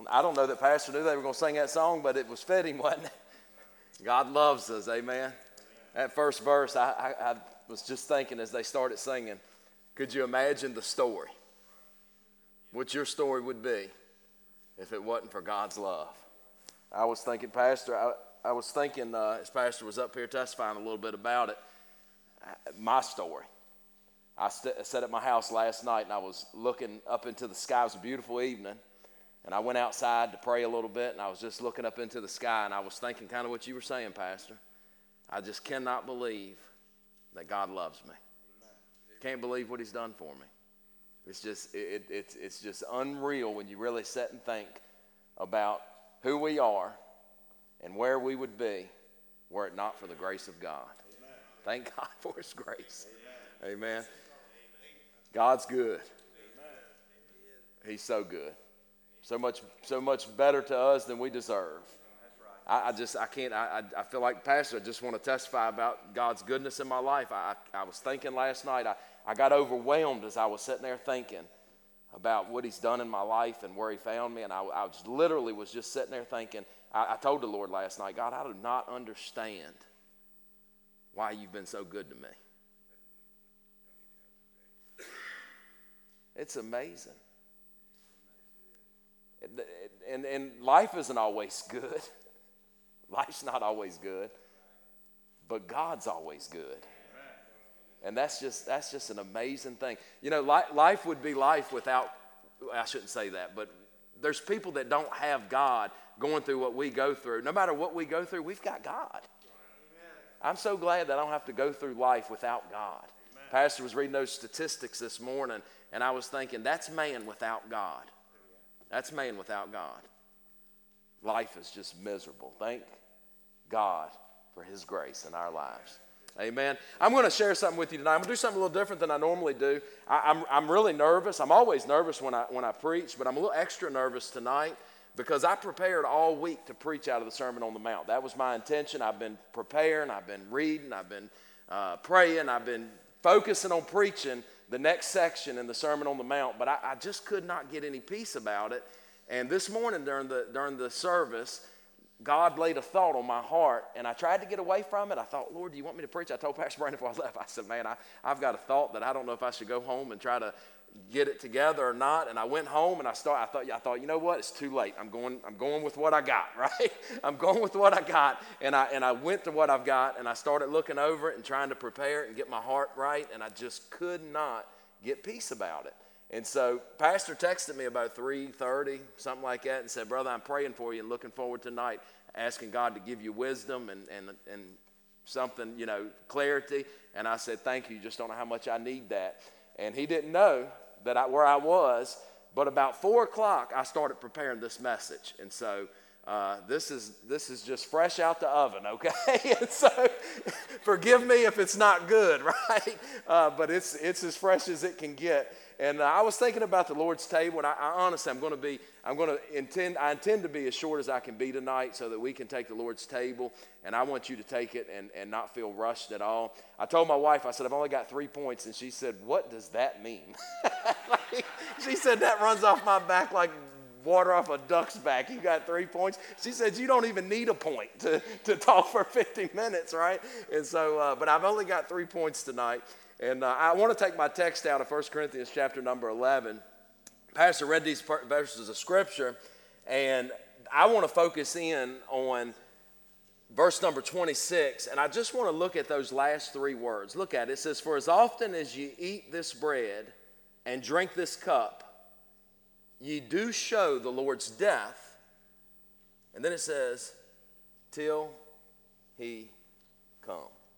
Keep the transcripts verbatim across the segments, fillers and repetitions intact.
I don't know that Pastor knew they were going to sing that song, but it was fitting, wasn't it? God loves us, amen. That first verse, I, I, I was just thinking as they started singing, could you imagine the story? What your story would be if it wasn't for God's love. I was thinking, Pastor, I, I was thinking uh, as Pastor was up here testifying a little bit about it, my story. I st- sat at my house last night and I was looking up into the sky. It was a beautiful evening. And I went outside to pray a little bit and I was just looking up into the sky and I was thinking kind of what you were saying, Pastor. I just cannot believe that God loves me. Can't believe what he's done for me. It's just, it, it, it's, it's just unreal when you really sit and think about who we are and where we would be were it not for the grace of God. Amen. Thank God for his grace. Amen. Amen. God's good. Amen. He's so good. So much, so much better to us than we deserve. I, I just, I can't, I, I feel like Pastor, I just want to testify about God's goodness in my life. I, I was thinking last night, I, I got overwhelmed as I was sitting there thinking about what he's done in my life and where he found me. And I, I was literally was just sitting there thinking, I, I told the Lord last night, God, I do not understand why you've been so good to me. It's amazing. And, and life isn't always good. Life's not always good. But God's always good. And that's just that's just an amazing thing. You know, li- life would be life without, I shouldn't say that, but there's people that don't have God going through what we go through. No matter what we go through, we've got God. I'm so glad that I don't have to go through life without God. Pastor was reading those statistics this morning, and I was thinking, that's man without God. That's man without God. Life is just miserable. Thank God for his grace in our lives. Amen. I'm going to share something with you tonight. I'm going to do something a little different than I normally do. I, I'm, I'm really nervous. I'm always nervous when I, when I preach, but I'm a little extra nervous tonight because I prepared all week to preach out of the Sermon on the Mount. That was my intention. I've been preparing. I've been reading. I've been uh, praying. I've been focusing on preaching the next section in the Sermon on the Mount, but I, I just could not get any peace about it. And this morning during the during the service, God laid a thought on my heart, and I tried to get away from it. I thought, Lord, do you want me to preach? I told Pastor Brandon before I left, I said, man, I, I've got a thought that I don't know if I should go home and try to get it together or not. And I went home, and I start. I thought, I thought, you know what? It's too late. I'm going. I'm going with what I got, right? I'm going with what I got. And I and I went to what I've got, and I started looking over it and trying to prepare it and get my heart right, and I just could not get peace about it. And so Pastor texted me about three thirty, something like that, and said, brother, I'm praying for you and looking forward tonight, asking God to give you wisdom and, and, and something, you know, clarity. And I said, thank you. You just don't know how much I need that. And he didn't know that I, where I was, but about four o'clock, I started preparing this message. And so uh, this is this is just fresh out the oven, okay? And so forgive me if it's not good, right? Uh, but it's it's as fresh as it can get. And uh, I was thinking about the Lord's table, and I, I honestly, I'm going to be, I'm going to intend, I intend to be as short as I can be tonight, so that we can take the Lord's table. And I want you to take it and, and not feel rushed at all. I told my wife, I said, I've only got three points, and she said, what does that mean? Like, she said, that runs off my back like water off a duck's back. You got three points. She said, you don't even need a point to, to talk for fifty minutes, right? And so, uh, but I've only got three points tonight. And uh, I want to take my text out of First Corinthians chapter number eleven. Pastor read these verses of Scripture, and I want to focus in on verse number twenty-six, and I just want to look at those last three words. Look at it. It says, for as often as ye eat this bread and drink this cup, ye do show the Lord's death. And then it says, till he come.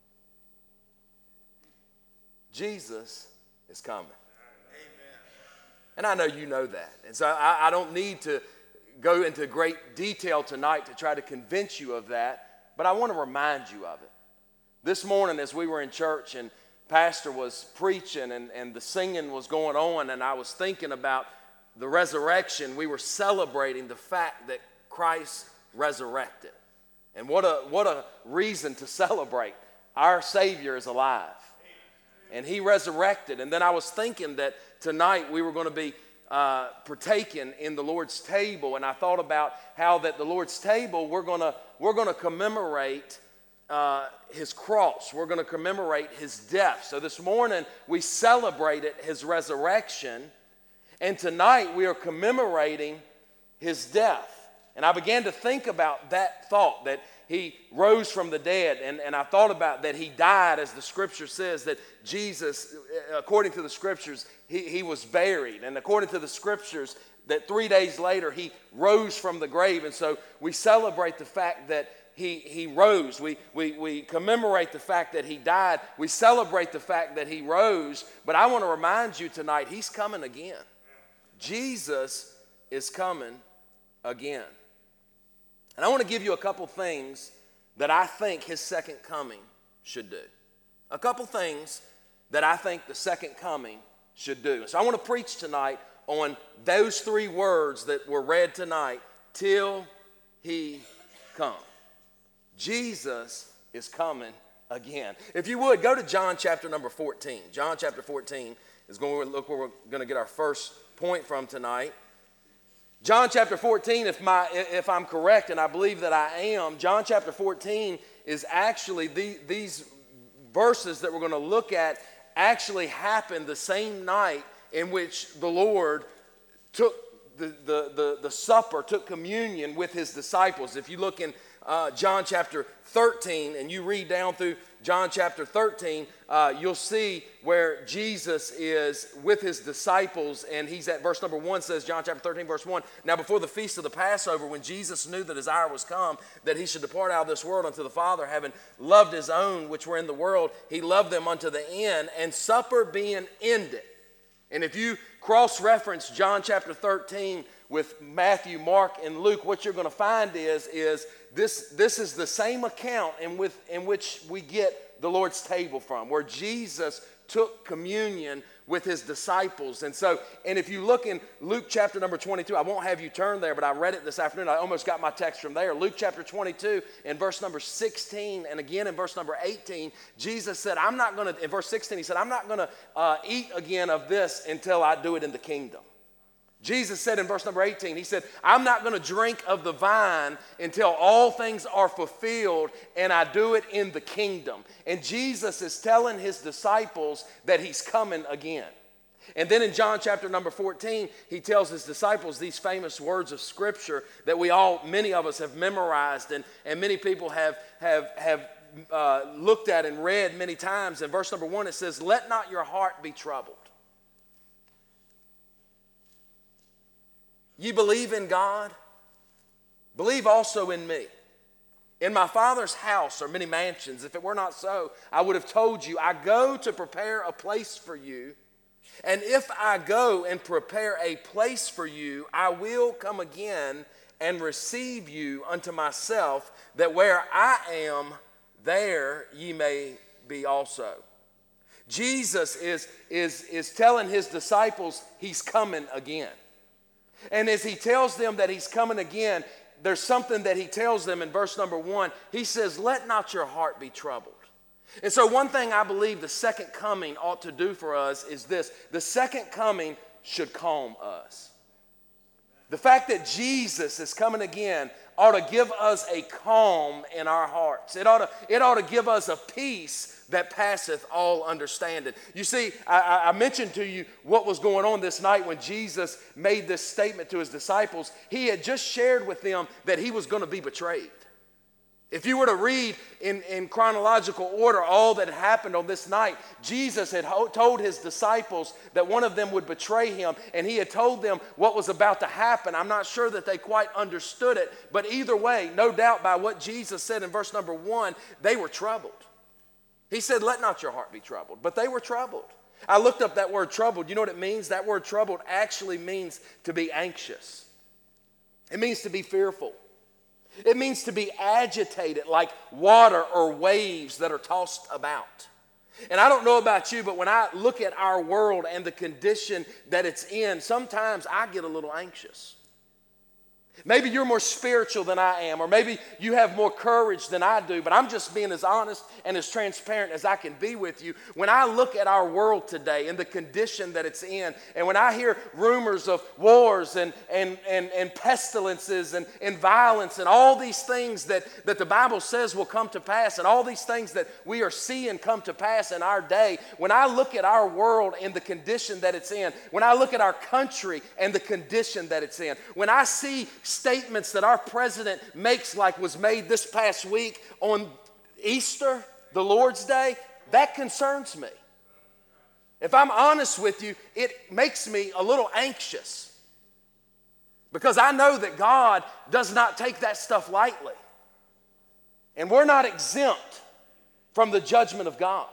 Jesus is coming. Amen. And I know you know that. And so I, I don't need to go into great detail tonight to try to convince you of that, but I want to remind you of it. This morning as we were in church and Pastor was preaching and, and the singing was going on, and I was thinking about the resurrection, we were celebrating the fact that Christ resurrected. And what a, what a reason to celebrate. Our Savior is alive. And he resurrected. And then I was thinking that tonight we were going to be uh, partaken in the Lord's table, and I thought about how that the Lord's table, we're gonna we're gonna commemorate uh, his cross. We're gonna commemorate his death. So this morning we celebrated his resurrection, and tonight we are commemorating his death. And I began to think about that thought, that he rose from the dead. And, and I thought about that he died, as the scripture says, that Jesus, according to the scriptures, he, he was buried. And according to the scriptures, that three days later he rose from the grave. And so we celebrate the fact that he, he rose. We, we, we commemorate the fact that he died. We celebrate the fact that he rose. But I want to remind you tonight, he's coming again. Jesus is coming again. And I want to give you a couple things that I think his second coming should do. A couple things that I think the second coming should do. So I want to preach tonight on those three words that were read tonight, till he come. Jesus is coming again. If you would, go to John chapter number fourteen. John chapter fourteen is going to look where we're going to get our first point from tonight. John chapter fourteen, if my if I'm correct, and I believe that I am, John chapter fourteen is actually, the, these verses that we're going to look at actually happened the same night in which the Lord took the, the, the, the supper, took communion with his disciples. If you look in uh, John chapter thirteen and you read down through John chapter thirteen, uh, you'll see where Jesus is with his disciples, and he's at verse number one, says John chapter thirteen verse one, now before the feast of the Passover, when Jesus knew that his hour was come, that he should depart out of this world unto the Father, having loved his own which were in the world, he loved them unto the end, and supper being ended. And if you cross-reference John chapter thirteen with Matthew, Mark, and Luke, what you're going to find is, is this, this is the same account in, with, in which we get the Lord's table from, where Jesus took communion with his disciples. And so, and if you look in Luke chapter number twenty-two, I won't have you turn there, but I read it this afternoon. I almost got my text from there. Luke chapter twenty-two in verse number sixteen, and again in verse number eighteen, Jesus said, I'm not going to, in verse sixteen, he said, I'm not going to uh, eat again of this until I do it in the kingdom. Jesus said in verse number eighteen, he said, I'm not going to drink of the vine until all things are fulfilled and I do it in the kingdom. And Jesus is telling his disciples that he's coming again. And then in John chapter number fourteen, he tells his disciples these famous words of scripture that we all, many of us have memorized, and, and many people have, have, have uh, looked at and read many times. In verse number one, it says, let not your heart be troubled. You believe in God? Believe also in me. In my Father's house are many mansions. If it were not so, I would have told you, I go to prepare a place for you. And if I go and prepare a place for you, I will come again and receive you unto myself, that where I am, there ye may be also. Jesus is, is, is telling his disciples he's coming again. And as he tells them that he's coming again, there's something that he tells them in verse number one. He says, let not your heart be troubled. And so one thing I believe the second coming ought to do for us is this. The second coming should calm us. The fact that Jesus is coming again ought to give us a calm in our hearts. It ought to, it ought to give us a peace that passeth all understanding. You see, I, I mentioned to you what was going on this night when Jesus made this statement to his disciples. He had just shared with them that he was going to be betrayed. If you were to read in, in chronological order all that happened on this night, Jesus had ho- told his disciples that one of them would betray him, and he had told them what was about to happen. I'm not sure that they quite understood it, but either way, no doubt by what Jesus said in verse number one, they were troubled. He said, let not your heart be troubled, but they were troubled. I looked up that word troubled. You know what it means? That word troubled actually means to be anxious. It means to be fearful. It means to be agitated like water or waves that are tossed about. And I don't know about you, but when I look at our world and the condition that it's in, sometimes I get a little anxious. Maybe you're more spiritual than I am, or maybe you have more courage than I do, but I'm just being as honest and as transparent as I can be with you. When I look at our world today and the condition that it's in, and when I hear rumors of wars and, and, and, and pestilences and, and violence and all these things that, that the Bible says will come to pass, and all these things that we are seeing come to pass in our day, when I look at our world and the condition that it's in, when I look at our country and the condition that it's in, when I see statements that our president makes, like was made this past week on Easter, the Lord's Day, that concerns me. If I'm honest with you, it makes me a little anxious, because I know that God does not take that stuff lightly. And we're not exempt from the judgment of God.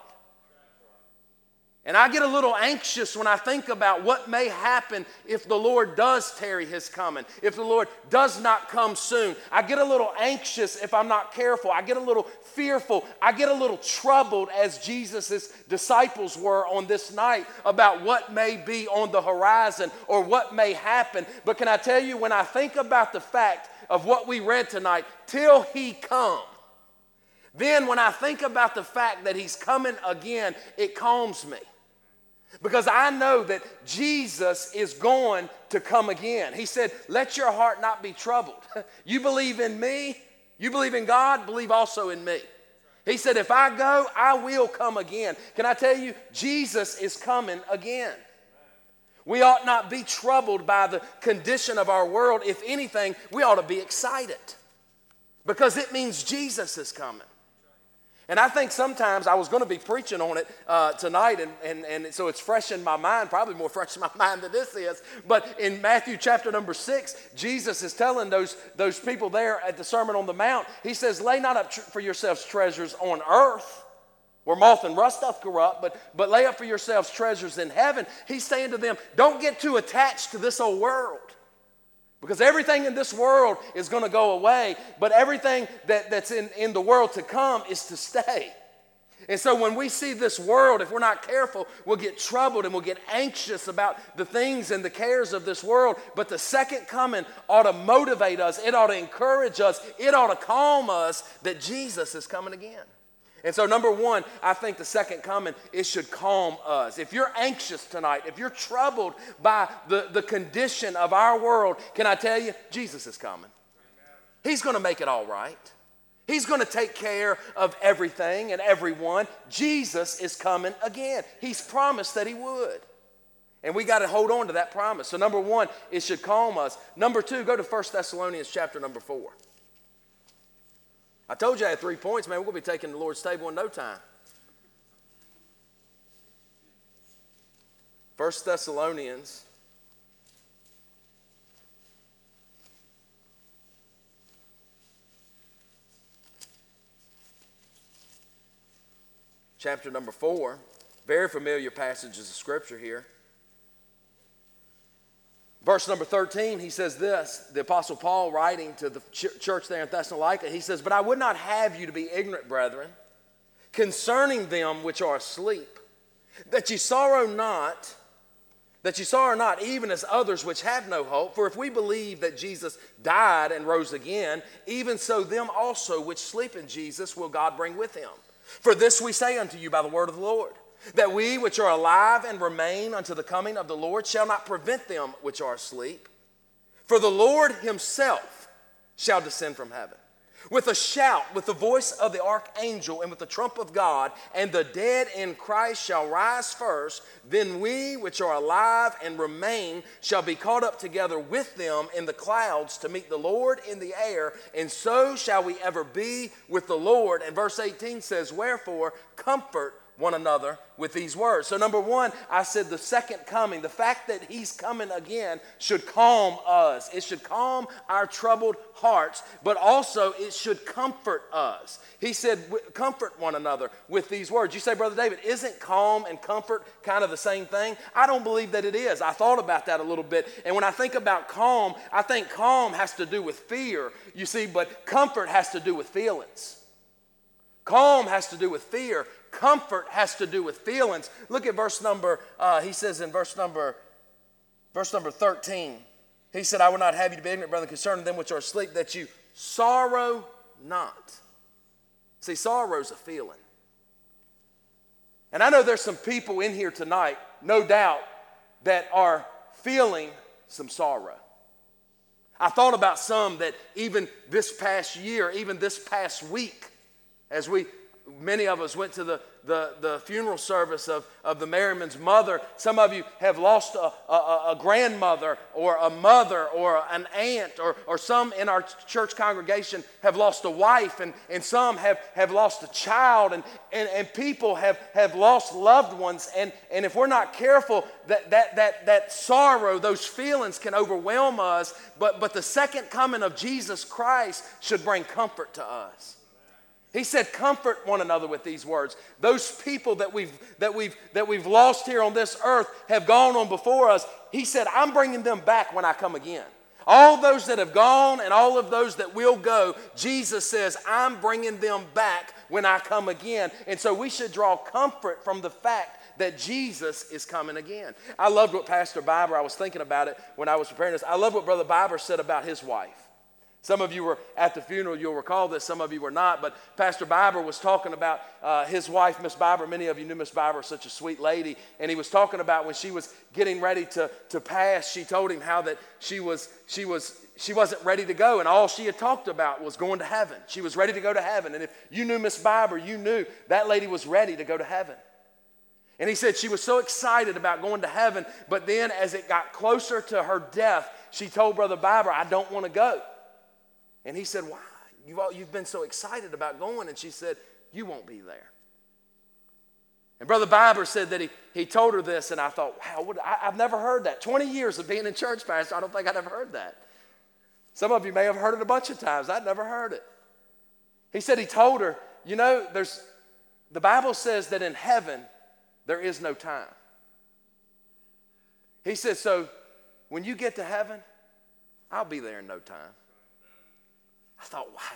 And I get a little anxious when I think about what may happen if the Lord does tarry his coming, if the Lord does not come soon. I get a little anxious if I'm not careful. I get a little fearful. I get a little troubled, as Jesus' disciples were on this night, about what may be on the horizon or what may happen. But can I tell you, when I think about the fact of what we read tonight, till he come, then when I think about the fact that he's coming again, it calms me. Because I know that Jesus is going to come again. He said, let your heart not be troubled. You believe in me, you believe in God, believe also in me. He said, if I go, I will come again. Can I tell you, Jesus is coming again. We ought not be troubled by the condition of our world. If anything, we ought to be excited, because it means Jesus is coming. And I think sometimes I was going to be preaching on it uh, tonight, and, and, and so it's fresh in my mind, probably more fresh in my mind than this is. But in Matthew chapter number six, Jesus is telling those, those people there at the Sermon on the Mount, he says, lay not up tr- for yourselves treasures on earth, where moth and rust doth corrupt, but, but lay up for yourselves treasures in heaven. He's saying to them, don't get too attached to this old world. Because everything in this world is going to go away, but everything that, that's in, in the world to come is to stay. And so when we see this world, if we're not careful, we'll get troubled and we'll get anxious about the things and the cares of this world. But the second coming ought to motivate us. It ought to encourage us. It ought to calm us that Jesus is coming again. And so number one, I think the second coming, it should calm us. If you're anxious tonight, if you're troubled by the, the condition of our world, can I tell you, Jesus is coming. He's going to make it all right. He's going to take care of everything and everyone. Jesus is coming again. He's promised that he would. And we got to hold on to that promise. So number one, it should calm us. Number two, go to First Thessalonians chapter number four. I told you I had three points, man. We're going to be taking the Lord's table in no time. First Thessalonians chapter number four. Very familiar passages of Scripture here. Verse number thirteen, he says this, the Apostle Paul writing to the ch- church there in Thessalonica, he says, but I would not have you to be ignorant, brethren, concerning them which are asleep, that ye sorrow not, that ye sorrow not, even as others which have no hope. For if we believe that Jesus died and rose again, even so them also which sleep in Jesus will God bring with him. For this we say unto you by the word of the Lord, that we which are alive and remain unto the coming of the Lord shall not prevent them which are asleep. For the Lord himself shall descend from heaven with a shout, with the voice of the archangel, and with the trump of God, and the dead in Christ shall rise first. Then we which are alive and remain shall be caught up together with them in the clouds to meet the Lord in the air, and so shall we ever be with the Lord. And verse eighteen says, wherefore comfort one another with these words. So number one, I said the second coming, the fact that he's coming again should calm us. It should calm our troubled hearts, but also it should comfort us. He said, comfort one another with these words. You say, Brother David, isn't calm and comfort kind of the same thing? I don't believe that it is. I thought about that a little bit. And when I think about calm, I think calm has to do with fear, you see, but comfort has to do with feelings. Calm has to do with fear. Comfort has to do with feelings. Look at verse number, uh, he says in verse number, verse number thirteen. He said, I would not have you to be ignorant, brethren, concerning them which are asleep, that you sorrow not. See, sorrow is a feeling. And I know there's some people in here tonight, no doubt, that are feeling some sorrow. I thought about some that even this past year, even this past week, as we, many of us went to the, the, the funeral service of, of the Merriman's mother. Some of you have lost a, a, a grandmother or a mother or an aunt, or, or some in our church congregation have lost a wife, and, and some have, have lost a child, and, and, and people have, have lost loved ones. And, and if we're not careful, that, that, that, that sorrow, those feelings can overwhelm us, but, but the second coming of Jesus Christ should bring comfort to us. He said, comfort one another with these words. Those people that we've, that we've, that we've lost here on this earth have gone on before us. He said, I'm bringing them back when I come again. All those that have gone and all of those that will go, Jesus says, I'm bringing them back when I come again. And so we should draw comfort from the fact that Jesus is coming again. I loved what Pastor Biber, I was thinking about it when I was preparing this. I love what Brother Biber said about his wife. Some of you were at the funeral, you'll recall this, some of you were not, but Pastor Biber was talking about uh, his wife, Miss Biber. Many of you knew Miss Biber, such a sweet lady, and he was talking about when she was getting ready to, to pass, she told him how that she was, she was, she wasn't ready to go, and all she had talked about was going to heaven. She was ready to go to heaven, and if you knew Miss Biber, you knew that lady was ready to go to heaven. And he said she was so excited about going to heaven, but then as it got closer to her death, she told Brother Biber, I don't want to go. And he said, why? You've, all, you've been so excited about going. And she said, you won't be there. And Brother Biber said that he, he told her this, and I thought, wow, what, I, I've never heard that. twenty years of being in church, Pastor, I don't think I'd ever heard that. Some of you may have heard it a bunch of times. I'd never heard it. He said he told her, you know, there's the Bible says that in heaven there is no time. He said, so when you get to heaven, I'll be there in no time. I thought, wow.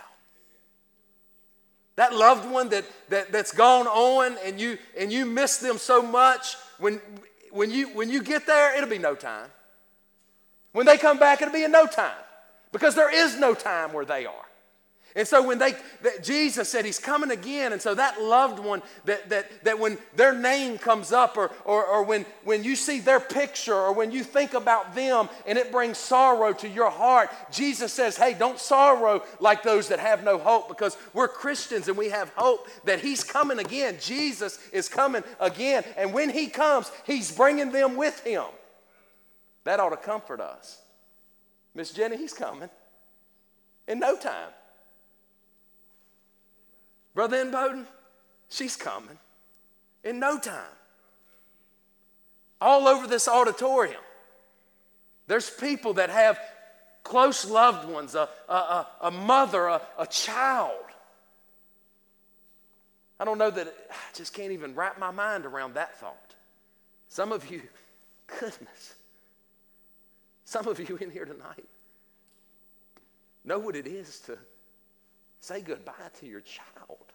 That loved one that, that, that's gone on and you, and you miss them so much, when, when, you, when you get there, it'll be no time. When they come back, it'll be in no time. Because there is no time where they are. And so when they, that Jesus said he's coming again, and so that loved one, that, that, that when their name comes up, or, or, or when, when you see their picture, or when you think about them and it brings sorrow to your heart, Jesus says, hey, don't sorrow like those that have no hope, because we're Christians and we have hope that he's coming again. Jesus is coming again, and when he comes, he's bringing them with him. That ought to comfort us. Miss Jenny, he's coming in no time. Brother N. Bowden, she's coming in no time. All over this auditorium, there's people that have close loved ones, a, a, a, a mother, a, a child. I don't know that, it, I just can't even wrap my mind around that thought. Some of you, goodness, some of you in here tonight know what it is to say goodbye to your child.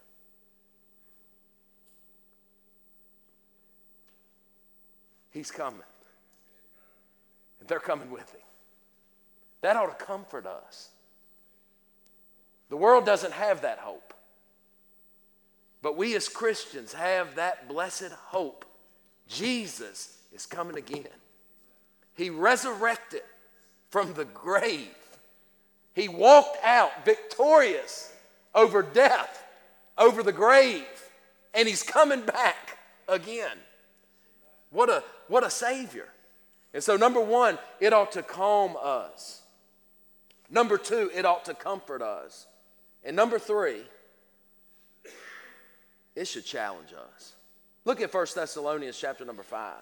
He's coming. And they're coming with him. That ought to comfort us. The world doesn't have that hope. But we as Christians have that blessed hope. Jesus is coming again. He resurrected from the grave. He walked out victorious over death, over the grave, and he's coming back again. What a, what a Savior. And so number one, it ought to calm us. Number two, it ought to comfort us. And number three, it should challenge us. Look at First Thessalonians chapter number five.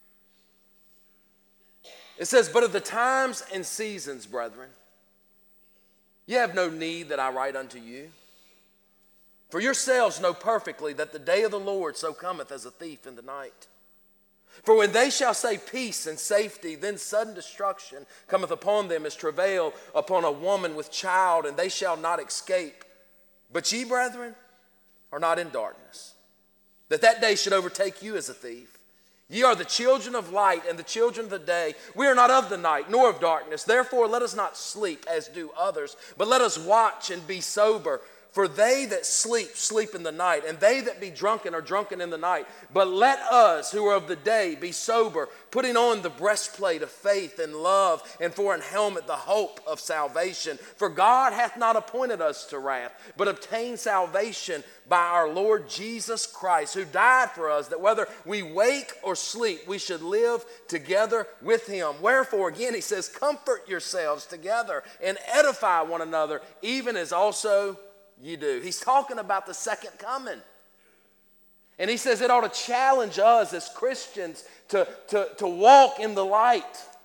It says, but of the times and seasons, brethren, ye have no need that I write unto you. For yourselves know perfectly that the day of the Lord so cometh as a thief in the night. For when they shall say peace and safety, then sudden destruction cometh upon them as travail upon a woman with child, and they shall not escape. But ye, brethren, are not in darkness, that that day should overtake you as a thief. Ye are the children of light and the children of the day. We are not of the night, nor of darkness. Therefore let us not sleep as do others, but let us watch and be sober. For they that sleep, sleep in the night, and they that be drunken are drunken in the night. But let us, who are of the day, be sober, putting on the breastplate of faith and love, and for an helmet the hope of salvation. For God hath not appointed us to wrath, but obtained salvation by our Lord Jesus Christ, who died for us, that whether we wake or sleep, we should live together with him. Wherefore, again, he says, comfort yourselves together and edify one another, even as also you do. He's talking about the second coming. And he says it ought to challenge us as Christians to, to, to walk in the light.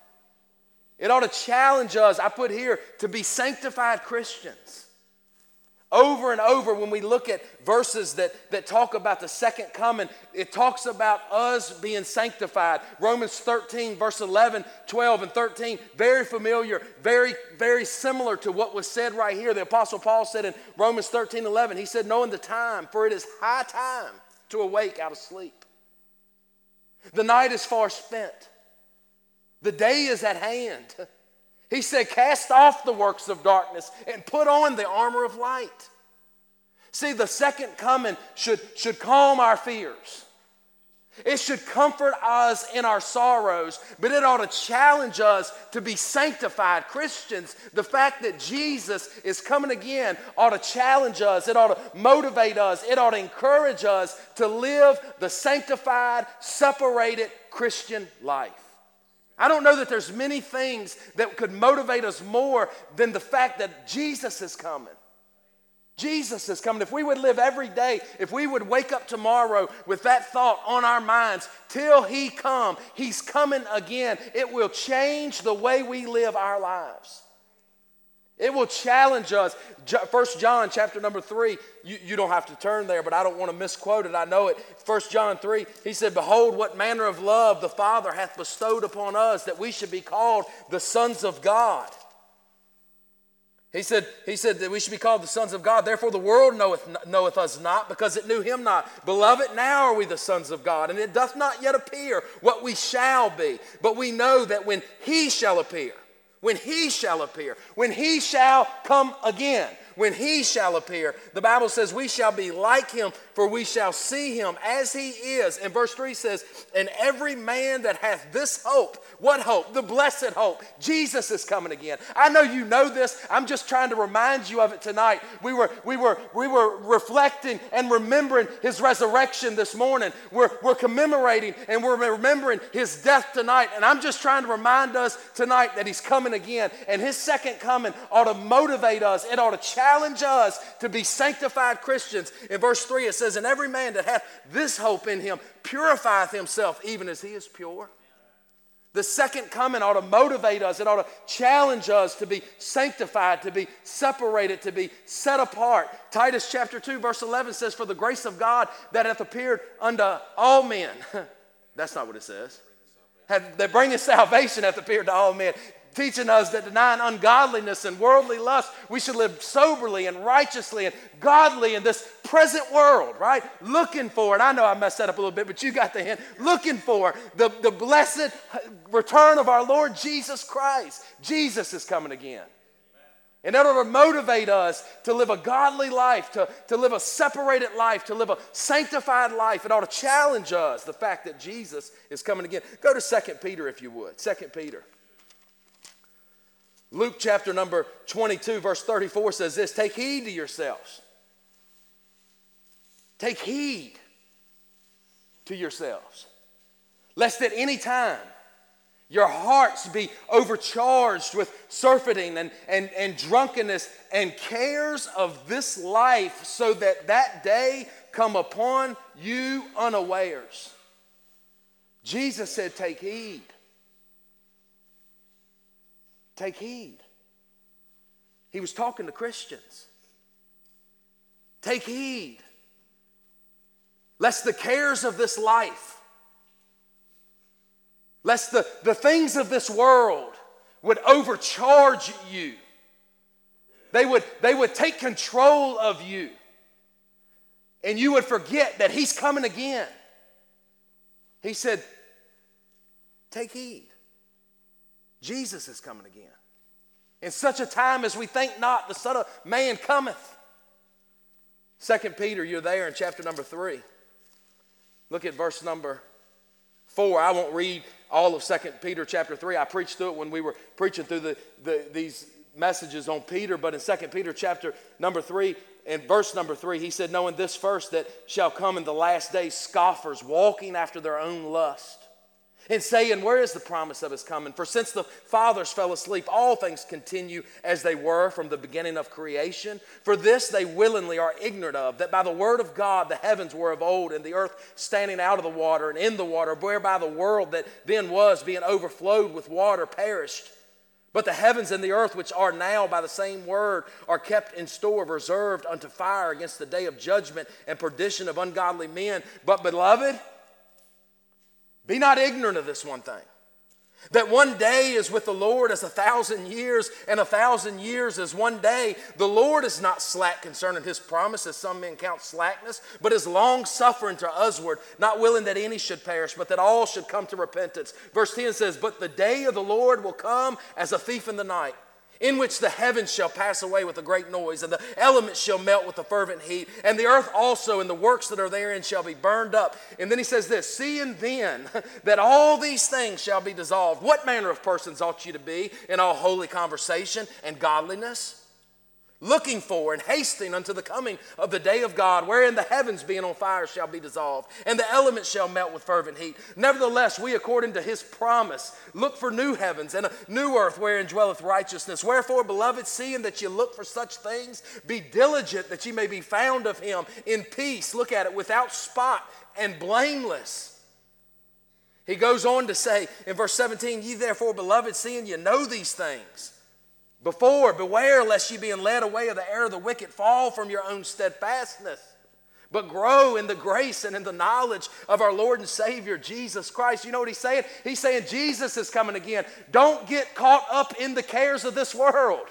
It ought to challenge us, I put here, to be sanctified Christians. Over and over when we look at verses that, that talk about the second coming, it talks about us being sanctified. Romans thirteen, verse eleven, twelve, and thirteen, very familiar, very, very similar to what was said right here. The Apostle Paul said in Romans thirteen, eleven, he said, knowing the time, for it is high time to awake out of sleep. The night is far spent. The day is at hand. He said, cast off the works of darkness and put on the armor of light. See, the second coming should, should calm our fears. It should comfort us in our sorrows, but it ought to challenge us to be sanctified Christians. The fact that Jesus is coming again ought to challenge us. It ought to motivate us. It ought to encourage us to live the sanctified, separated Christian life. I don't know that there's many things that could motivate us more than the fact that Jesus is coming. Jesus is coming. If we would live every day, if we would wake up tomorrow with that thought on our minds, till he come, he's coming again, it will change the way we live our lives. It will challenge us. First John chapter number three, you, you don't have to turn there, but I don't want to misquote it. I know it. First John three, he said, behold, what manner of love the Father hath bestowed upon us, that we should be called the sons of God. He said, he said that we should be called the sons of God. Therefore the world knoweth, knoweth us not, because it knew him not. Beloved, now are we the sons of God, and it doth not yet appear what we shall be. But we know that when he shall appear, when he shall appear, when he shall come again, when he shall appear, the Bible says we shall be like him, for we shall see him as he is. And verse three says, and every man that hath this hope, what hope? The blessed hope. Jesus is coming again. I know you know this. I'm just trying to remind you of it tonight. We were, we were, we were reflecting and remembering his resurrection this morning. We're, we're commemorating and we're remembering his death tonight. And I'm just trying to remind us tonight that he's coming again. And his second coming ought to motivate us. It ought to challenge us to be sanctified Christians. In verse three it says, and every man that hath this hope in him purifieth himself even as he is pure. The second coming ought to motivate us. It ought to challenge us to be sanctified, to be separated, to be set apart. Titus chapter two verse eleven says, for the grace of God that hath appeared unto all men. That's not what it says. That bringeth salvation hath appeared to all men. Teaching us that denying ungodliness and worldly lust, we should live soberly and righteously and godly in this present world, right? Looking for, and I know I messed that up a little bit, but you got the hint. Looking for the, the blessed return of our Lord Jesus Christ. Jesus is coming again. In order to motivate us to live a godly life, to, to live a separated life, to live a sanctified life, it ought to challenge us, the fact that Jesus is coming again. Go to Second Peter if you would. Second Peter. Luke chapter number twenty-two, verse thirty-four says this, take heed to yourselves. Take heed to yourselves, lest at any time your hearts be overcharged with surfeiting and, and, and drunkenness and cares of this life, so that that day come upon you unawares. Jesus said, take heed. Take heed. He was talking to Christians. Take heed, lest the cares of this life, lest the, the things of this world would overcharge you. They would, they would take control of you. And you would forget that he's coming again. He said, Take heed. Jesus is coming again. In such a time as we think not, the Son of Man cometh. Second Peter, you're there in chapter number three. Look at verse number four. I won't read all of Second Peter chapter three. I preached through it when we were preaching through the, the, these messages on Peter. But in Second Peter chapter number three, in verse number three, he said, knowing this first, that shall come in the last days scoffers, walking after their own lust, and saying, where is the promise of his coming? For since the fathers fell asleep, all things continue as they were from the beginning of creation. For this they willingly are ignorant of, that by the word of God the heavens were of old, and the earth standing out of the water and in the water, whereby the world that then was, being overflowed with water, perished. But the heavens and the earth, which are now by the same word, are kept in store, reserved unto fire against the day of judgment and perdition of ungodly men. But beloved, be not ignorant of this one thing, that one day is with the Lord as a thousand years, and a thousand years as one day. The Lord is not slack concerning his promise, as some men count slackness, but is long-suffering to usward, not willing that any should perish, but that all should come to repentance. Verse ten says, but the day of the Lord will come as a thief in the night, in which the heavens shall pass away with a great noise, and the elements shall melt with a fervent heat, and the earth also and the works that are therein shall be burned up. And then he says this, seeing then that all these things shall be dissolved, what manner of persons ought you to be in all holy conversation and godliness? Looking for and hasting unto the coming of the day of God, wherein the heavens being on fire shall be dissolved, and the elements shall melt with fervent heat. Nevertheless, we according to his promise look for new heavens and a new earth wherein dwelleth righteousness. Wherefore, beloved, seeing that you look for such things, be diligent that ye may be found of him in peace. Look at it, without spot and blameless. He goes on to say in verse seventeen, ye therefore, beloved, seeing you know these things before, beware lest ye being led away of the error of the wicked fall from your own steadfastness, but grow in the grace and in the knowledge of our Lord and Savior, Jesus Christ. You know what he's saying? He's saying Jesus is coming again. Don't get caught up in the cares of this world.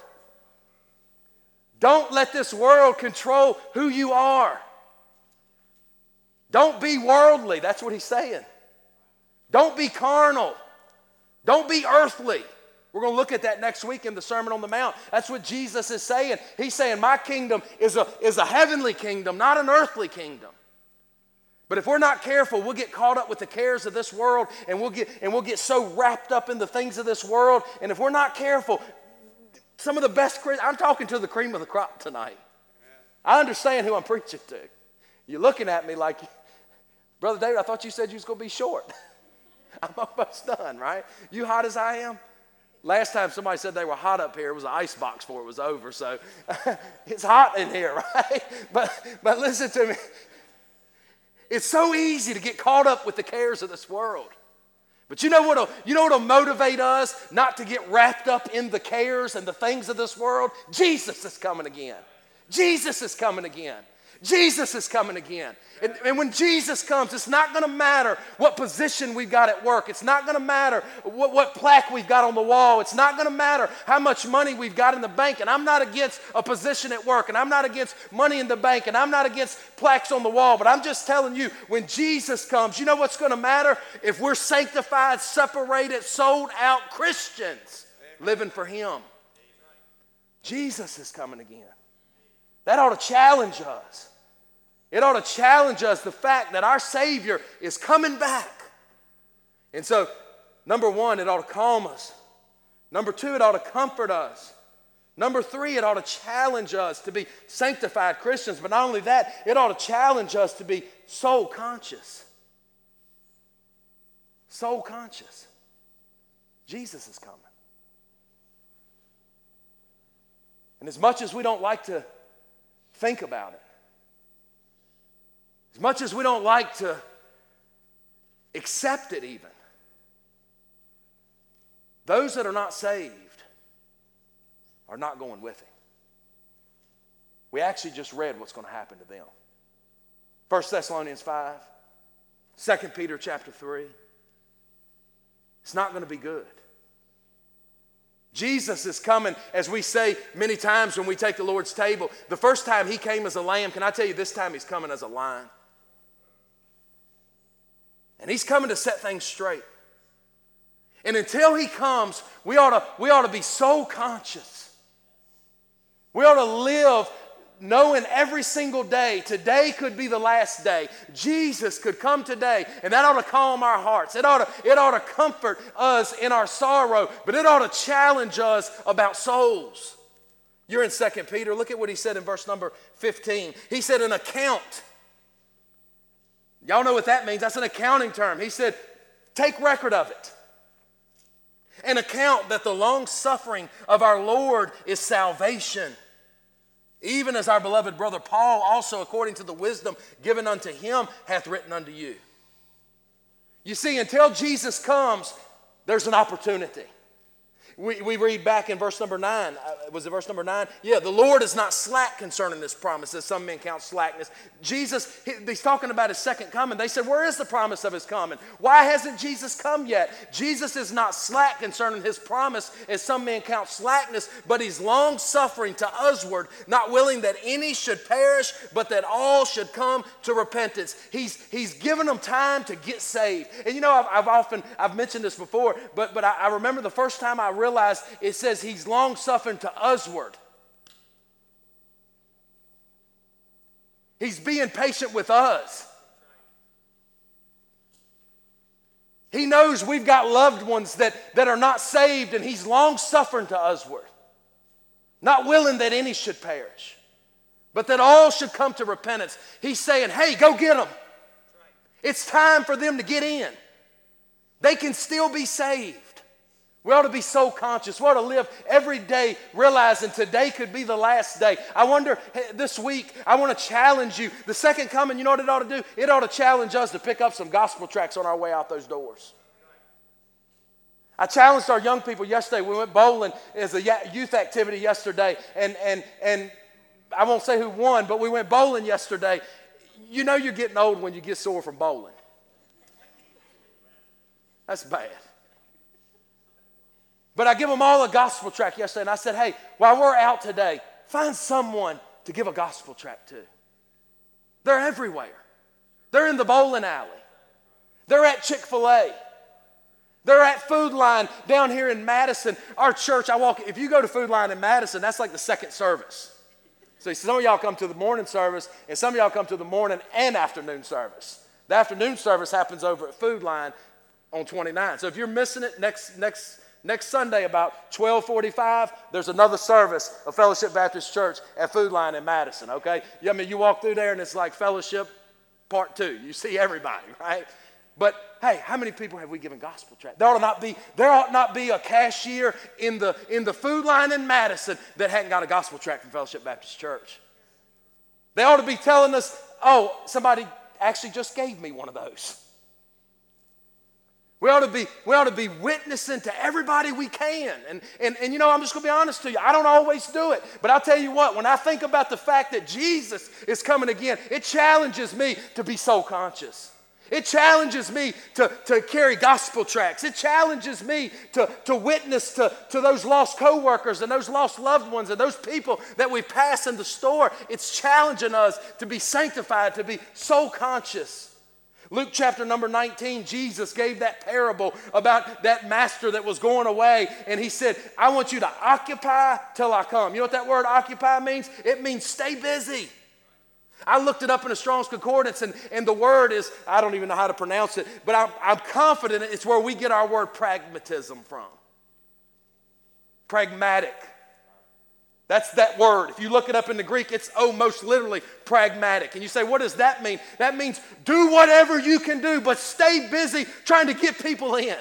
Don't let this world control who you are. Don't be worldly. That's what he's saying. Don't be carnal. Don't be earthly. We're going to look at that next week in the Sermon on the Mount. That's what Jesus is saying. He's saying my kingdom is a, is a heavenly kingdom, not an earthly kingdom. But if we're not careful, we'll get caught up with the cares of this world, and we'll get, and we'll get so wrapped up in the things of this world. And if we're not careful, some of the best, I'm talking to the cream of the crop tonight. I understand who I'm preaching to. You're looking at me like, Brother David, I thought you said you was going to be short. I'm almost done, right? You hot as I am? Last time somebody said they were hot up here, it was an ice box before it was over. So it's hot in here, right? But, but listen to me. It's so easy to get caught up with the cares of this world. But you know what'll, you know what'll motivate us not to get wrapped up in the cares and the things of this world? Jesus is coming again. Jesus is coming again. Jesus is coming again. And, and when Jesus comes, it's not going to matter what position we've got at work. It's not going to matter what, what plaque we've got on the wall. It's not going to matter how much money we've got in the bank. And I'm not against a position at work. And I'm not against money in the bank. And I'm not against plaques on the wall. But I'm just telling you, when Jesus comes, you know what's going to matter? If we're sanctified, separated, sold out Christians living for him. Jesus is coming again. That ought to challenge us. It ought to challenge us, the fact that our Savior is coming back. And so, number one, it ought to calm us. Number two, it ought to comfort us. Number three, it ought to challenge us to be sanctified Christians. But not only that, it ought to challenge us to be soul conscious. Soul conscious. Jesus is coming. And as much as we don't like to think about it, as much as we don't like to accept it even, those that are not saved are not going with him. We actually just read what's going to happen to them. First Thessalonians five, Second Peter chapter three. It's not going to be good. Jesus is coming, as we say many times when we take the Lord's table. The first time he came as a lamb, can I tell you, this time he's coming as a lion. And he's coming to set things straight. And until he comes, we ought to, we ought to be so conscious. We ought to live knowing every single day, today could be the last day. Jesus could come today, and that ought to calm our hearts. It ought to, it ought to comfort us in our sorrow, but it ought to challenge us about souls. You're in Second Peter. Look at what he said in verse number fifteen. He said, an account. Y'all know what that means. That's an accounting term. He said, take record of it. An account that the long suffering of our Lord is salvation. Even as our beloved brother Paul also, according to the wisdom given unto him, hath written unto you. You see, until Jesus comes, there's an opportunity. We, we read back in verse number nine. Uh, was it verse number nine? Yeah, the Lord is not slack concerning this promise, as some men count slackness. Jesus, he, he's talking about his second coming. They said, where is the promise of his coming? Why hasn't Jesus come yet? Jesus is not slack concerning his promise, as some men count slackness, but he's long-suffering to usward, not willing that any should perish, but that all should come to repentance. He's, he's given them time to get saved. And you know, I've, I've often, I've mentioned this before, but, but I, I remember the first time I realized it says he's long-suffering to usward. He's being patient with us. He knows we've got loved ones that, that are not saved, and he's long-suffering to usward. Not willing that any should perish, but that all should come to repentance. He's saying, hey, go get them. It's time for them to get in. They can still be saved. We ought to be so conscious. We ought to live every day realizing today could be the last day. I wonder, this week, I want to challenge you. The second coming, you know what it ought to do? It ought to challenge us to pick up some gospel tracts on our way out those doors. I challenged our young people yesterday. We went bowling as a youth activity yesterday, and, and, and I won't say who won, but we went bowling yesterday. You know you're getting old when you get sore from bowling. That's bad. But I give them all a gospel tract yesterday, and I said, hey, while we're out today, find someone to give a gospel tract to. They're everywhere. They're in the bowling alley. They're at Chick-fil-A. They're at Food Line down here in Madison. Our church, I walk, if you go to Food Line in Madison, that's like the second service. So some of y'all come to the morning service, and some of y'all come to the morning and afternoon service. The afternoon service happens over at Food Line on twenty-nine. So if you're missing it next next Next Sunday about twelve forty-five, there's another service of Fellowship Baptist Church at Food Line in Madison, okay? I mean, you walk through there and it's like Fellowship Part two. You see everybody, right? But, hey, how many people have we given gospel tract? There ought not be, there ought not be a cashier in the, in the Food Line in Madison that hadn't got a gospel tract from Fellowship Baptist Church. They ought to be telling us, oh, somebody actually just gave me one of those. We ought to be, we ought to be witnessing to everybody we can. And, and, and you know, I'm just going to be honest to you. I don't always do it. But I'll tell you what, when I think about the fact that Jesus is coming again, it challenges me to be so conscious. It challenges me to, to carry gospel tracts. It challenges me to, to witness to, to those lost co-workers and those lost loved ones and those people that we pass in the store. It's challenging us to be sanctified, to be so conscious. Luke chapter number nineteen, Jesus gave that parable about that master that was going away, and he said, I want you to occupy till I come. You know what that word occupy means? It means stay busy. I looked it up in a Strong's Concordance, and, and the word is, I don't even know how to pronounce it, but I'm, I'm confident it's where we get our word pragmatism from. Pragmatic. That's that word. If you look it up in the Greek, it's, oh, most literally pragmatic. And you say, what does that mean? That means do whatever you can do, but stay busy trying to get people in.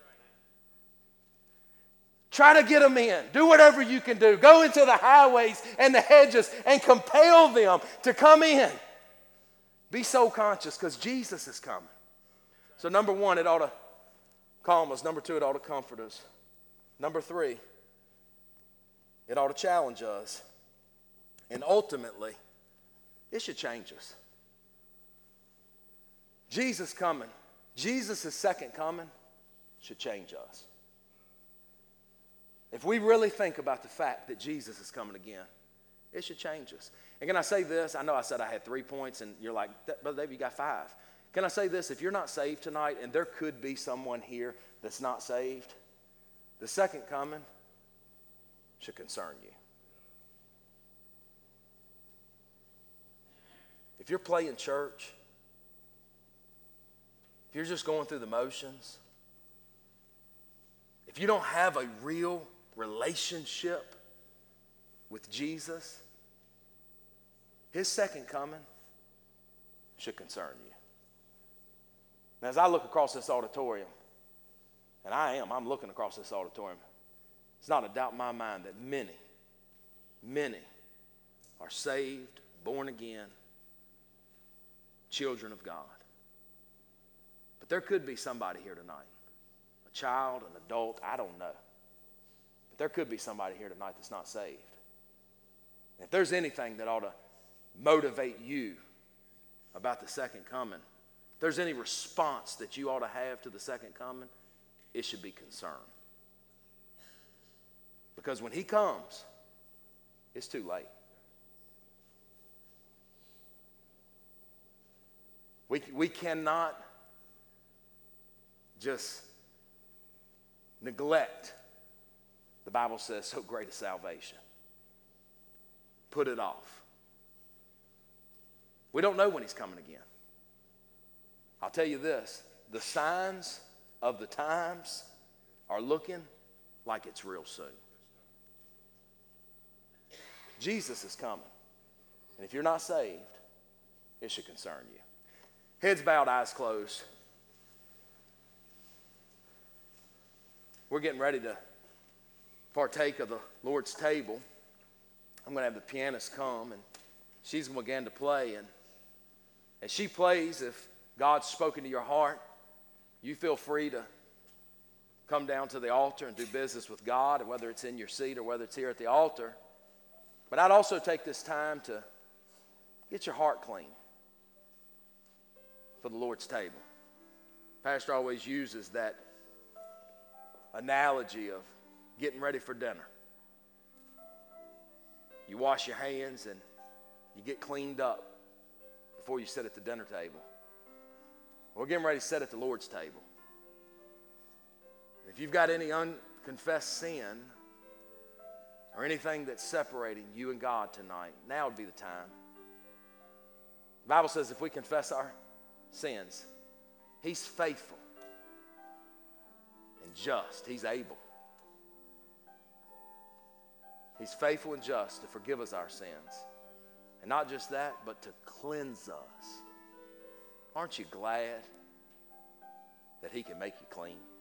Try to get them in. Do whatever you can do. Go into the highways and the hedges and compel them to come in. Be so conscious because Jesus is coming. So number one, it ought to calm us. Number two, it ought to comfort us. Number three, it ought to challenge us. And ultimately, it should change us. Jesus coming, Jesus' second coming should change us. If we really think about the fact that Jesus is coming again, it should change us. And can I say this? I know I said I had three points, and you're like, Brother Dave, you got five. Can I say this? If you're not saved tonight, and there could be someone here that's not saved, the second coming should concern you. If you're playing church, if you're just going through the motions, if you don't have a real relationship with Jesus, his second coming should concern you. Now, as I look across this auditorium, and I am, I'm looking across this auditorium, it's not a doubt in my mind that many, many are saved, born again, children of God. But there could be somebody here tonight, a child, an adult, I don't know. But there could be somebody here tonight that's not saved. And if there's anything that ought to motivate you about the second coming, if there's any response that you ought to have to the second coming, it should be concern. Because when he comes, it's too late. We, we cannot just neglect, the Bible says, so great a salvation. Put it off. We don't know when he's coming again. I'll tell you this, the signs of the times are looking like it's real soon. Jesus is coming. And if you're not saved, it should concern you. Heads bowed, eyes closed. We're getting ready to partake of the Lord's table. I'm going to have the pianist come, and she's going to begin to play. And as she plays, if God's spoken to your heart, you feel free to come down to the altar and do business with God, whether it's in your seat or whether it's here at the altar. But I'd also take this time to get your heart clean for the Lord's table. Pastor always uses that analogy of getting ready for dinner. You wash your hands and you get cleaned up before you sit at the dinner table. We're getting ready to sit at the Lord's table. If you've got any unconfessed sin or anything that's separating you and God tonight, now would be the time. The Bible says if we confess our sins, he's faithful and just. He's able. He's faithful and just to forgive us our sins. And not just that, but to cleanse us. Aren't you glad that he can make you clean?